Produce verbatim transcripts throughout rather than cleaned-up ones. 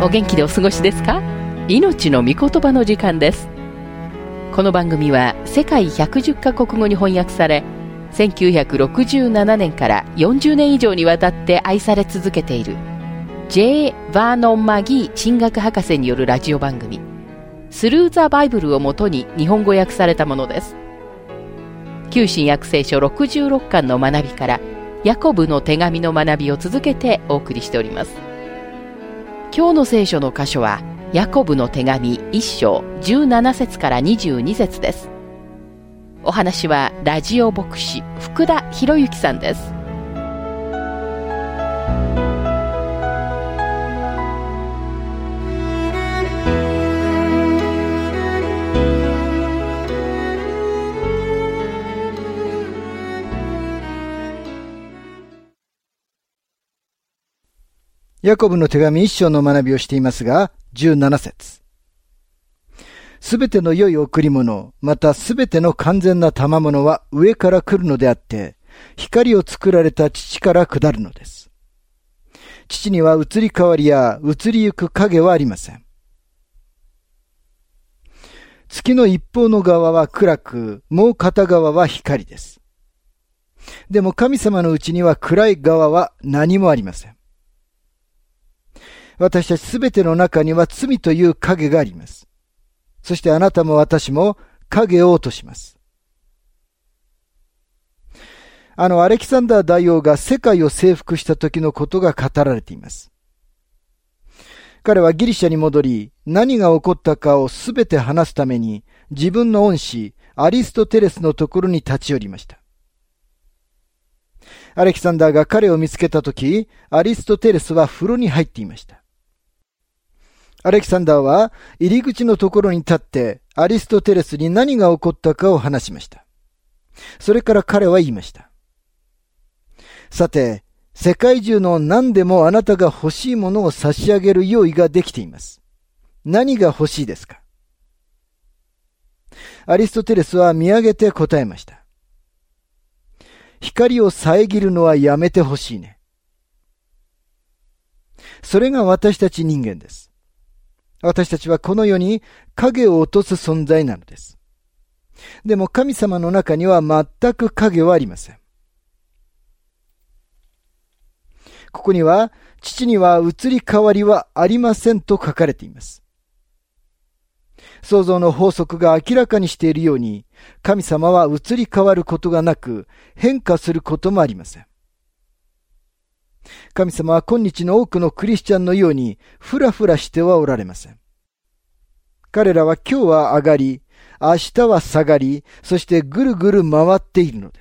お元気でお過ごしですか？命の御言葉の時間です。この番組は世界ひゃくじゅっカ国語に翻訳され、せんきゅうひゃくろくじゅうななねんからよんじゅうねん以上にわたって愛され続けている J. バーノン・マギー神学博士によるラジオ番組スルー・ザ・バイブルをもとに日本語訳されたものです。旧新約聖書ろくじゅうろっかんの学びからヤコブの手紙の学びを続けてお送りしております。今日の聖書の箇所はヤコブの手紙いっ章じゅうなな節からにじゅうに節です。お話はラジオ牧師福田博之さんです。 ヤコブの手紙一章の学びをしていますが、じゅうなな節。すべての良い贈り物、またすべての完全な賜物は上から来るのであって、光を作られた父から下るのです。父には移り変わりや移りゆく影はありません。月の一方の側は暗く、もう片側は光です。でも神様のうちには暗い側は何もありません。私たちすべての中には罪という影があります。そしてあなたも私も影を落とします。あのアレキサンダー大王が世界を征服した時のことが語られています。彼はギリシャに戻り、何が起こったかをすべて話すために自分の恩師アリストテレスのところに立ち寄りました。アレキサンダーが彼を見つけたとき、アリストテレスは風呂に入っていました。アレキサンダーは入り口のところに立ってアリストテレスに何が起こったかを話しました。それから彼は言いました。さて、世界中の何でもあなたが欲しいものを差し上げる用意ができています。何が欲しいですか？アリストテレスは見上げて答えました。光を遮るのはやめてほしいね。それが私たち人間です。私たちはこの世に影を落とす存在なのです。でも神様の中には全く影はありません。ここには、父には移り変わりはありませんと書かれています。創造の法則が明らかにしているように、神様は移り変わることがなく、変化することもありません。神様は今日の多くのクリスチャンのように、ふらふらしてはおられません。彼らは今日は上がり、明日は下がり、そしてぐるぐる回っているのです。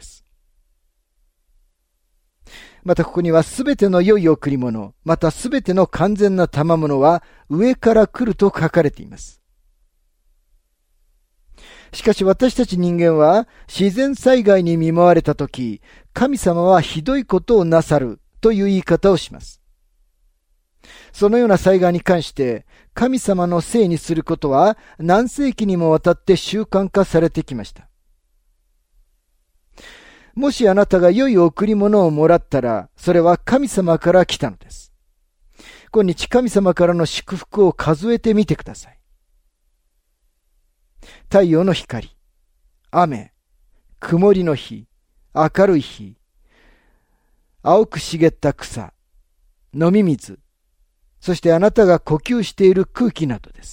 またここにはすべての良い贈り物、またすべての完全な賜物は上から来ると書かれています。しかし私たち人間は自然災害に見舞われたとき、神様はひどいことをなさるという言い方をします。そのような災害に関して神様のせいにすることは何世紀にもわたって習慣化されてきました。もしあなたが良い贈り物をもらったら、それは神様から来たのです。今日神様からの祝福を数えてみてください。太陽の光、雨、曇りの日、明るい日、青く茂った草、飲み水、そしてあなたが呼吸している空気などです。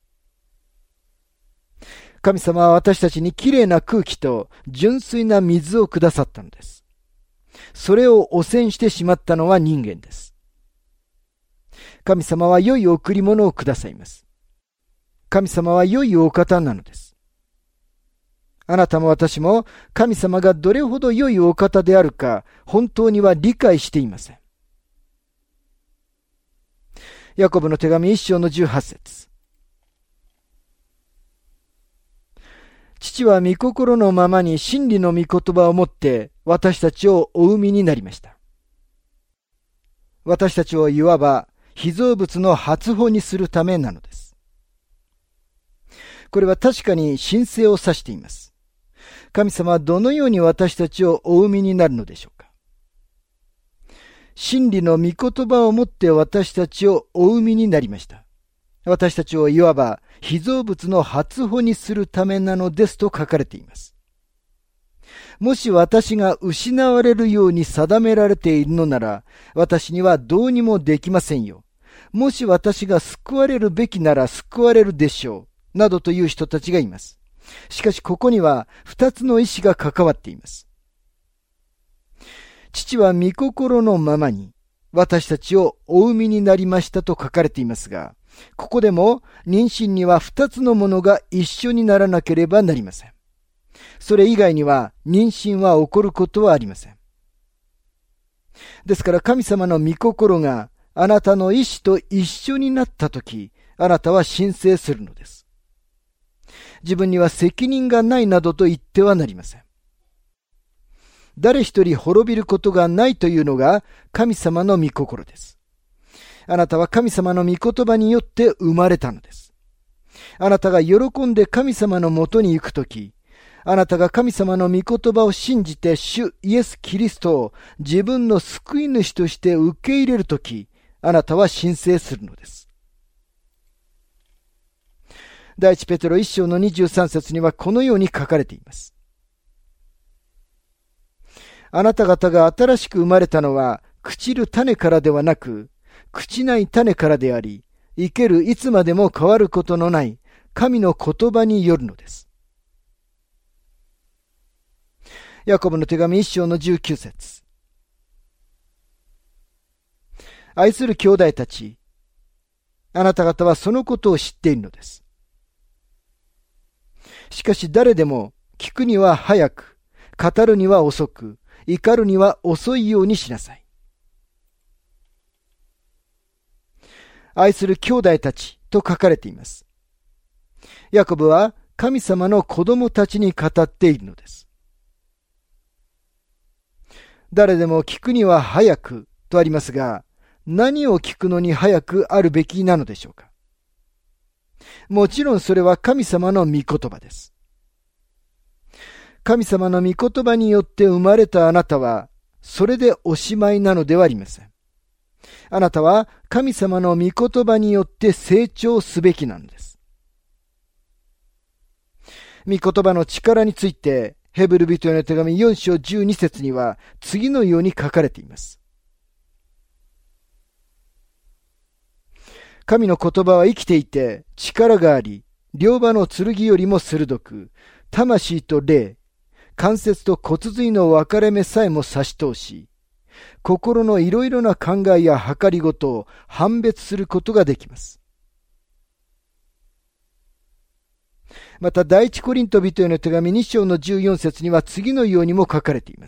神様は私たちにきれいな空気と純粋な水をくださったのです。それを汚染してしまったのは人間です。神様は良い贈り物をくださいます。神様は良いお方なのです。あなたも私も神様がどれほど良いお方であるか本当には理解していません。ヤコブの手紙一章のじゅうはち節。父は御心のままに真理の御言葉をもって私たちをお生みになりました。私たちをいわば被造物の初歩にするためなのです。これは確かに神聖を指しています。神様はどのように私たちをお生みになるのでしょうか。 真理の御言葉をもって私たちをお生みになりました。私たちをいわば被造物の初歩にするためなのですと書かれています。もし私が失われるように定められているのなら、私にはどうにもできませんよ。もし私が救われるべきなら救われるでしょう。などという人たちがいます。しかしここには二つの意志が関わっています。父は御心のままに私たちをお生みになりましたと書かれていますが、ここでも妊娠には二つのものが一緒にならなければなりません。それ以外には妊娠は起こることはありません。ですから神様の御心があなたの意志と一緒になったとき、あなたは申請するのです。自分には責任がないなどと言ってはなりません。誰一人滅びることがないというのが神様の御心です。あなたは神様の御言葉によって生まれたのです。あなたが喜んで神様のもとに行くとき、あなたが神様の御言葉を信じて主イエス・キリストを自分の救い主として受け入れるとき、あなたは申請するのです。第一ペテロ一章のにじゅうさん節にはこのように書かれています。あなた方が新しく生まれたのは朽ちる種からではなく、朽ちない種からであり、生けるいつまでも変わることのない神の言葉によるのです。ヤコブの手紙一章のじゅうきゅう節。愛する兄弟たち、あなた方はそのことを知っているのです。しかし誰でも聞くには早く、語るには遅く、怒るには遅いようにしなさい。愛する兄弟たちと書かれています。ヤコブは神様の子供たちに語っているのです。誰でも聞くには早くとありますが、何を聞くのに早くあるべきなのでしょうか。もちろんそれは神様の御言葉です。神様の御言葉によって生まれたあなたは、それでおしまいなのではありません。あなたは神様の御言葉によって成長すべきなのです。御言葉の力について、ヘブル人への手紙よん章じゅうに節には次のように書かれています。神の言葉は生きていて力があり、両刃の剣よりも鋭く、魂と霊、関節と骨髄の分かれ目さえも差し通し、心のいろいろな考えや計りごとを判別することができます。また第一コリント人への手紙に章のじゅうよん節には次のようにも書かれています。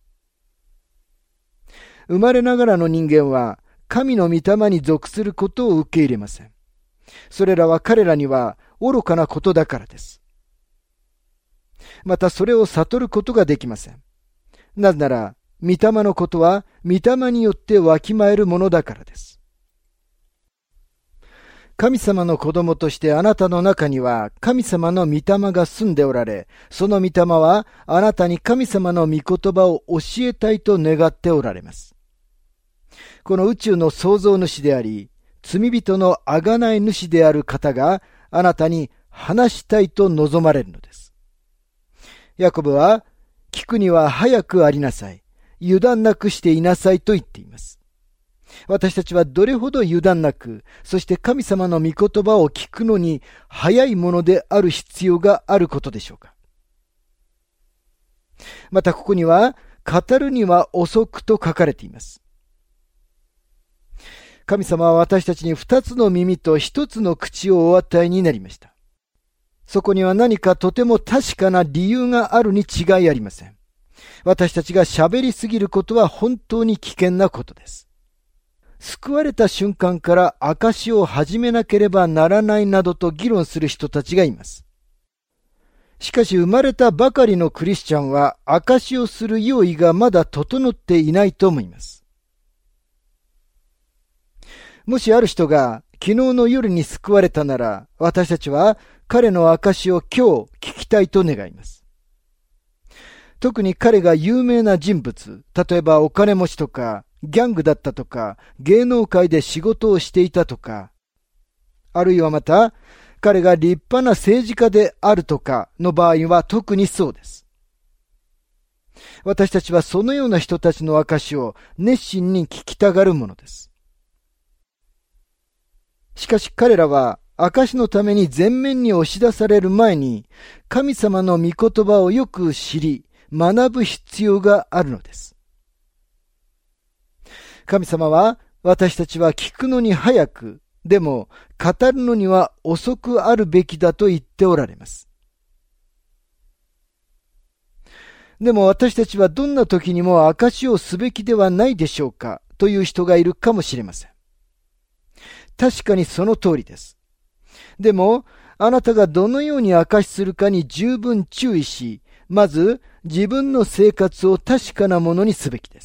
生まれながらの人間は神の御霊に属することを受け入れません。それらは彼らには愚かなことだからです。またそれを悟ることができません。なぜなら、御霊のことは御霊によってわきまえるものだからです。神様の子供としてあなたの中には神様の御霊が住んでおられ、その御霊はあなたに神様の御言葉を教えたいと願っておられます。この宇宙の創造主であり、罪人の贖い主である方があなたに話したいと望まれるのです。ヤコブは、聞くには早くありなさい。油断なくしていなさいと言っています。私たちはどれほど油断なく、そして神様の御言葉を聞くのに早いものである必要があることでしょうか。またここには、語るには遅くと書かれています。神様は私たちに二つの耳と一つの口をお与えになりました。そこには何かとても確かな理由があるに違いありません。私たちが喋りすぎることは本当に危険なことです。救われた瞬間から証しを始めなければならないなどと議論する人たちがいます。しかし生まれたばかりのクリスチャンは証しをする用意がまだ整っていないと思います。もしある人が昨日の夜に救われたなら、私たちは彼の証しを今日聞きたいと願います。特に彼が有名な人物、例えばお金持ちとかギャングだったとか、芸能界で仕事をしていたとか、あるいはまた、彼が立派な政治家であるとかの場合は特にそうです。私たちはそのような人たちの証を熱心に聞きたがるものです。しかし彼らは証のために前面に押し出される前に、神様の御言葉をよく知り、学ぶ必要があるのです。神様は私たちは聞くのに早く、でも語るのには遅くあるべきだと言っておられます。でも私たちはどんな時にも証しをすべきではないでしょうかという人がいるかもしれません。確かにその通りです。でもあなたがどのように証しするかに十分注意し、まず自分の生活を確かなものにすべきです。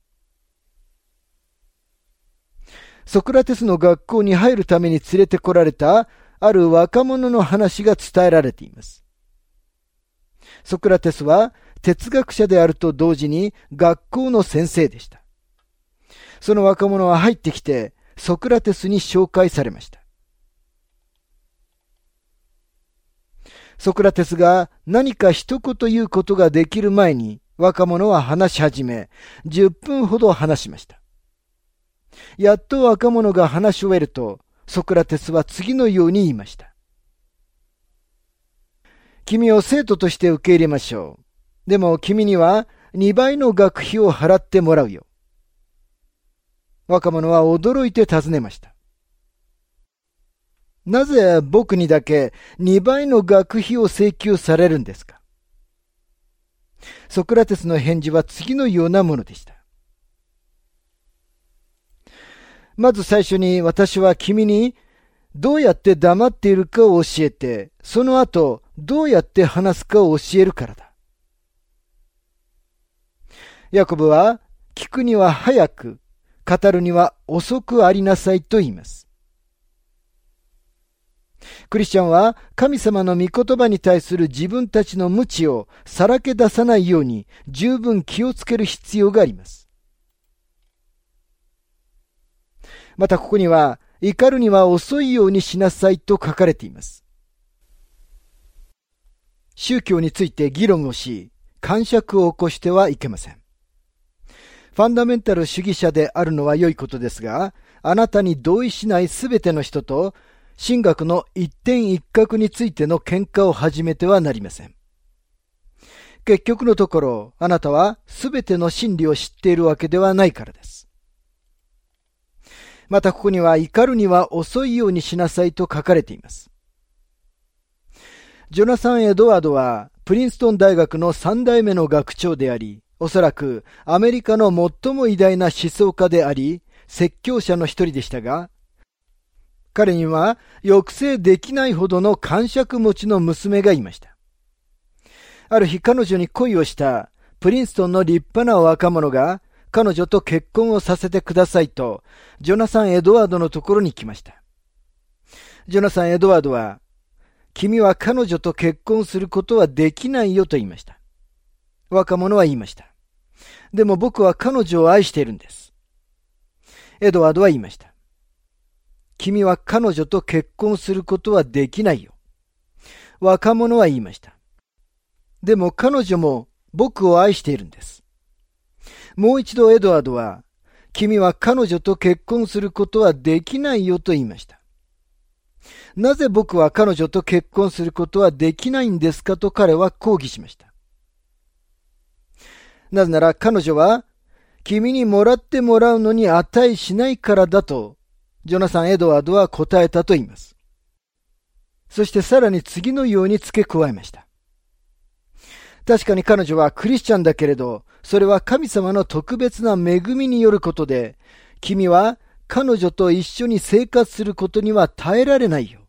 ソクラテスの学校に入るために連れてこられたある若者の話が伝えられています。ソクラテスは哲学者であると同時に学校の先生でした。その若者は入ってきてソクラテスに紹介されました。ソクラテスが何か一言言うことができる前に若者は話し始め、じゅっぷんほど話しました。やっと若者が話し終えると、ソクラテスは次のように言いました。君を生徒として受け入れましょう。でも君にはにばいの学費を払ってもらうよ。若者は驚いて尋ねました。なぜ僕にだけにばいの学費を請求されるんですか？ソクラテスの返事は次のようなものでした。まず最初に私は君にどうやって黙っているかを教えて、その後どうやって話すかを教えるからだ。ヤコブは聞くには早く、語るには遅くありなさいと言います。クリスチャンは神様の御言葉に対する自分たちの無知をさらけ出さないように十分気をつける必要があります。またここには、怒るには遅いようにしなさいと書かれています。宗教について議論をし、癇癪を起こしてはいけません。ファンダメンタル主義者であるのは良いことですが、あなたに同意しないすべての人と、神学の一点一角についての喧嘩を始めてはなりません。結局のところ、あなたはすべての真理を知っているわけではないからです。またここには怒るには遅いようにしなさいと書かれています。ジョナサン・エドワードはプリンストン大学の三代目の学長であり、おそらくアメリカの最も偉大な思想家であり、説教者の一人でしたが、彼には抑制できないほどの癇癪持ちの娘がいました。ある日彼女に恋をしたプリンストンの立派な若者が、彼女と結婚をさせてくださいと、ジョナサン・エドワードのところに来ました。ジョナサン・エドワードは、君は彼女と結婚することはできないよと言いました。若者は言いました。でも僕は彼女を愛しているんです。エドワードは言いました。君は彼女と結婚することはできないよ。若者は言いました。でも彼女も僕を愛しているんです。もう一度エドワードは、君は彼女と結婚することはできないよと言いました。なぜ僕は彼女と結婚することはできないんですかと彼は抗議しました。なぜなら彼女は、君にもらってもらうのに値しないからだと、ジョナサン・エドワードは答えたと言います。そしてさらに次のように付け加えました。確かに彼女はクリスチャンだけれど、それは神様の特別な恵みによることで、君は彼女と一緒に生活することには耐えられないよ。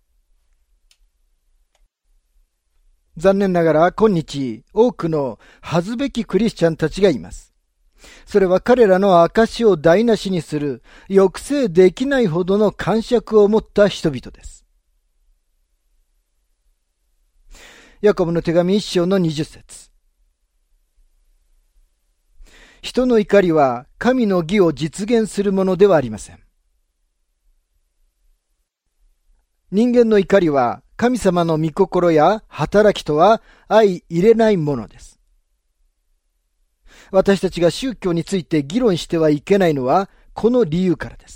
残念ながら今日多くの恥ずべきクリスチャンたちがいます。それは彼らの証を台無しにする抑制できないほどの癇癪を持った人々です。ヤコブの手紙一章の二十節。 人の怒りは神の義を実現するものではありません。人間の怒りは神様の御心や働きとは相入れないものです。私たちが宗教について議論してはいけないのはこの理由からです。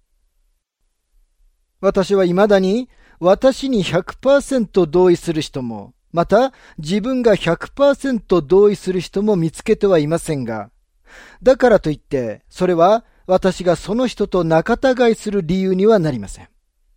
私は未だに私に ひゃくパーセント 同意する人も、また自分が ひゃくパーセント 同意する人も見つけてはいませんが、だからといってそれは私がその人と仲違いする理由にはなりません。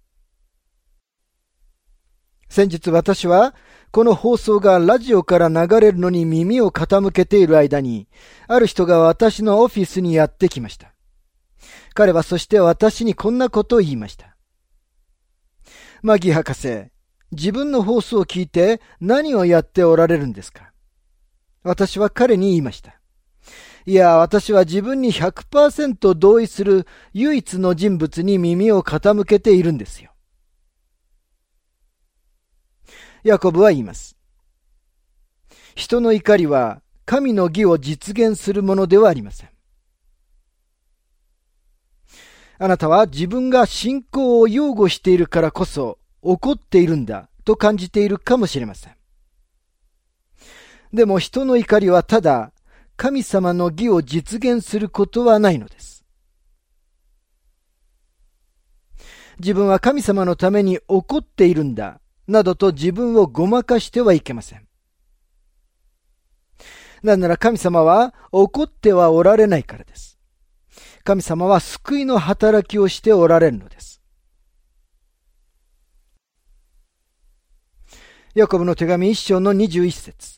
先日私はこの放送がラジオから流れるのに耳を傾けている間に、ある人が私のオフィスにやってきました。彼はそして私にこんなことを言いました。マギー博士、自分の放送を聞いて何をやっておられるんですか？私は彼に言いました。いや、私は自分に ひゃくパーセント 同意する唯一の人物に耳を傾けているんですよ。ヤコブは言います。人の怒りは神の義を実現するものではありません。あなたは自分が信仰を擁護しているからこそ怒っているんだと感じているかもしれません。でも人の怒りはただ神様の義を実現することはないのです。自分は神様のために怒っているんだなどと自分をごまかしてはいけません。なぜなら神様は怒ってはおられないからです。神様は救いの働きをしておられるのです。ヤコブの手紙一章のにじゅう一節。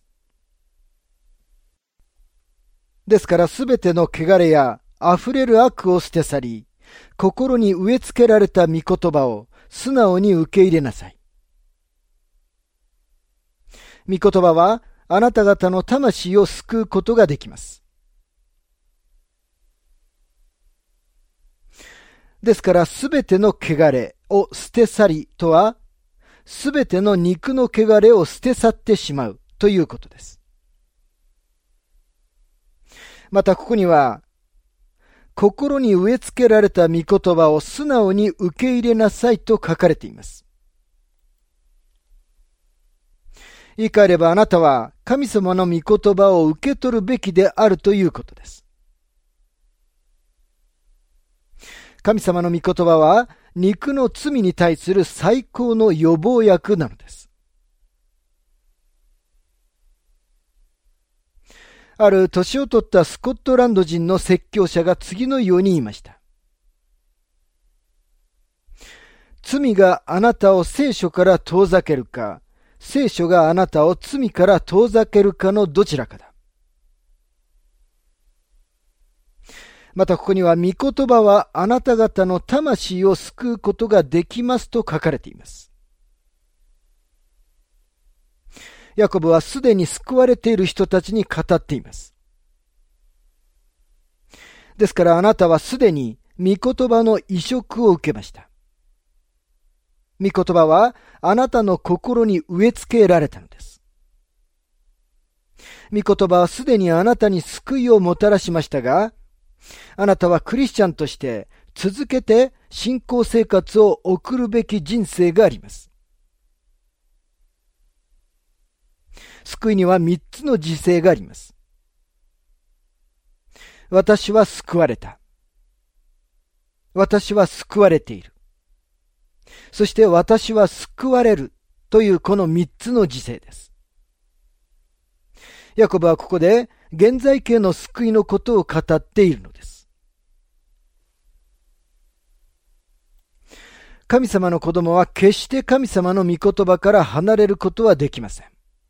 ですからすべての汚れや溢れる悪を捨て去り、心に植え付けられた御言葉を素直に受け入れなさい。御言葉はあなた方の魂を救うことができます。ですからすべての汚れを捨て去りとは、すべての肉の汚れを捨て去ってしまうということです。またここには、心に植え付けられた御言葉を素直に受け入れなさいと書かれています。言い換えればあなたは神様の御言葉を受け取るべきであるということです。神様の御言葉は肉の罪に対する最高の予防薬なのです。ある年を取ったスコットランド人の説教者が次のように言いました。罪があなたを聖書から遠ざけるか、聖書があなたを罪から遠ざけるかのどちらかだ。またここには、御言葉はあなた方の魂を救うことができますと書かれています。ヤコブはすでに救われている人たちに語っています。ですからあなたはすでに御言葉の移植を受けました。御言葉はあなたの心に植え付けられたのです。御言葉はすでにあなたに救いをもたらしましたが、あなたはクリスチャンとして続けて信仰生活を送るべき人生があります。救いには三つの時勢があります。私は救われた。私は救われている。そして私は救われるというこの三つの時勢です。ヤコブはここで現在形の救いのことを語っているのです。神様の子供は決して神様の御言葉から離れることはできません。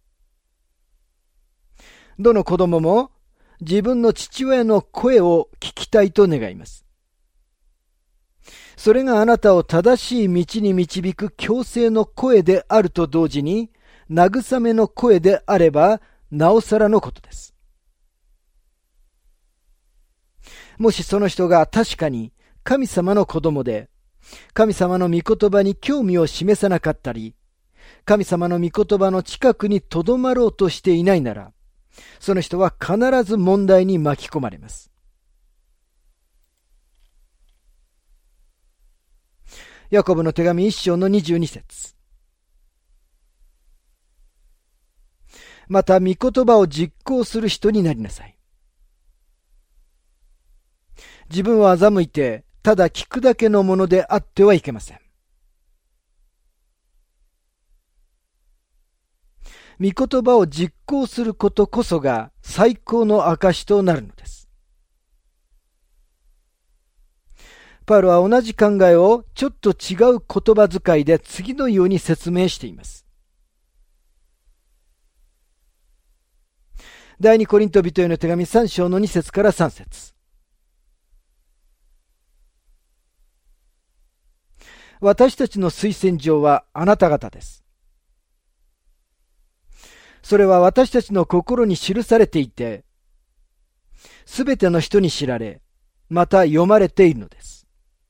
どの子供も自分の父親の声を聞きたいと願います。それがあなたを正しい道に導く強制の声であると同時に、慰めの声であればなおさらのことです。もしその人が確かに神様の子供で、神様の御言葉に興味を示さなかったり、神様の御言葉の近くにとどまろうとしていないなら、 その人は必ず問題に巻き込まれます。ヤコブの手紙一章のにじゅうに節。また、御言葉を実行する人になりなさい。自分を欺いて、ただ聞くだけのものであってはいけません。御言葉を実行することこそが最高の証となるのです。パウロは同じ考えをちょっと違う言葉遣いで次のように説明しています。第二コリント人への手紙さん章のに節からさん節。私たちの推薦状はあなた方です。それは私たちの心に記されていて、すべての人に知られ、また読まれているのです。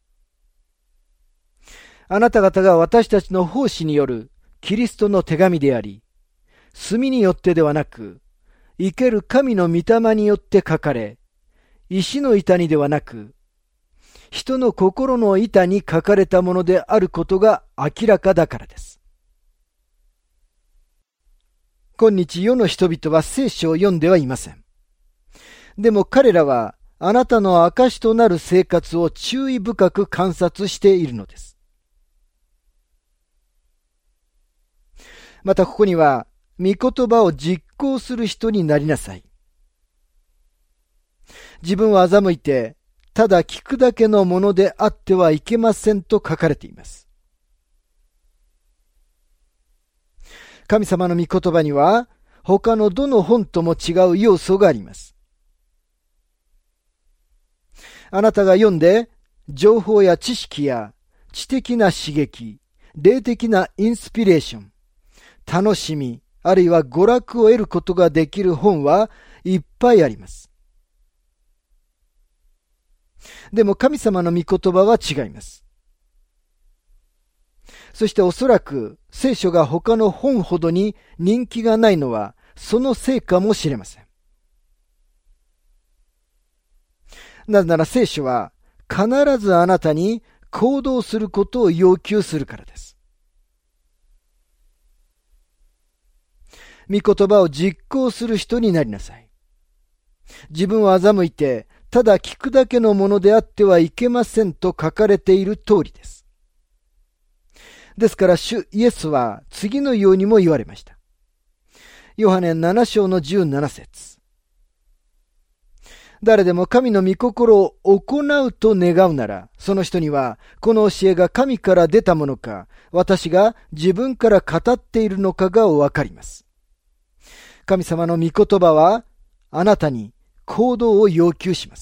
あなた方が私たちの奉仕によるキリストの手紙であり、墨によってではなく、生ける神の御霊によって書かれ、石の板にではなく、人の心の板に書かれたものであることが明らかだからです。今日世の人々は聖書を読んではいません。でも彼らはあなたの証となる生活を注意深く観察しているのです。またここには、御言葉を実行する人になりなさい。自分を欺いて、ただ聞くだけのものであってはいけませんと書かれています。神様の御言葉には、他のどの本とも違う要素があります。あなたが読んで、情報や知識や知的な刺激、霊的なインスピレーション、楽しみ、あるいは娯楽を得ることができる本はいっぱいあります。でも神様の御言葉は違います。そしておそらく聖書が他の本ほどに人気がないのはそのせいかもしれません。なぜなら聖書は必ずあなたに行動することを要求するからです。御言葉を実行する人になりなさい。自分を欺いて、ただ聞くだけのものであってはいけませんと書かれている通りです。ですから主イエスは次のようにも言われました。ヨハネなな章のじゅうなな節。誰でも神の御心を行うと願うなら、その人にはこの教えが神から出たものか、私が自分から語っているのかがお分かります。神様の御言葉はあなたに行動を要求します。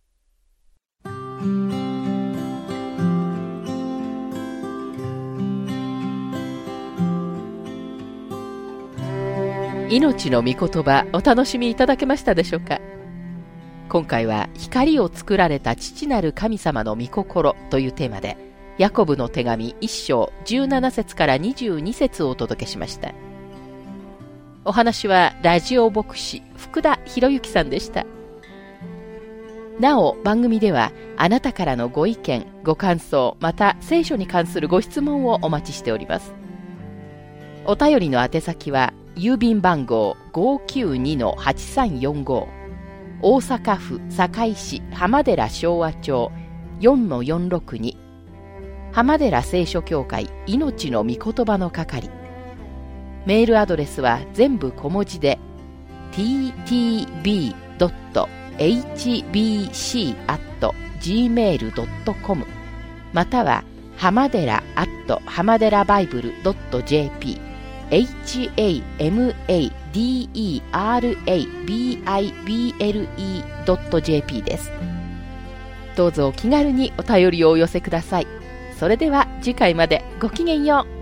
命の御言葉、お楽しみいただけましたでしょうか。今回は光を作られた父なる神様の御心というテーマで、ヤコブの手紙一章じゅうなな節からにじゅうに節をお届けしました。お話はラジオ牧師福田博之さんでした。なお番組ではあなたからのご意見、ご感想、また聖書に関するご質問をお待ちしております。お便りの宛先は郵便番号 ごーきゅうにのはちさんよんご、大阪府堺市浜寺昭和町 よんのよんろくに、浜寺聖書協会命の御言葉の係。メールアドレスは全部小文字で ティーティービードットエイチビーシー アット ジーメール ドットコム または浜寺 アット 浜寺バイブル ドット ジェーピー エイチエーエムエーディーイーアールエービーアイビーエルイー ドット ジェーピー です。どうぞお気軽にお便りをお寄せください。それでは次回までごきげんよう。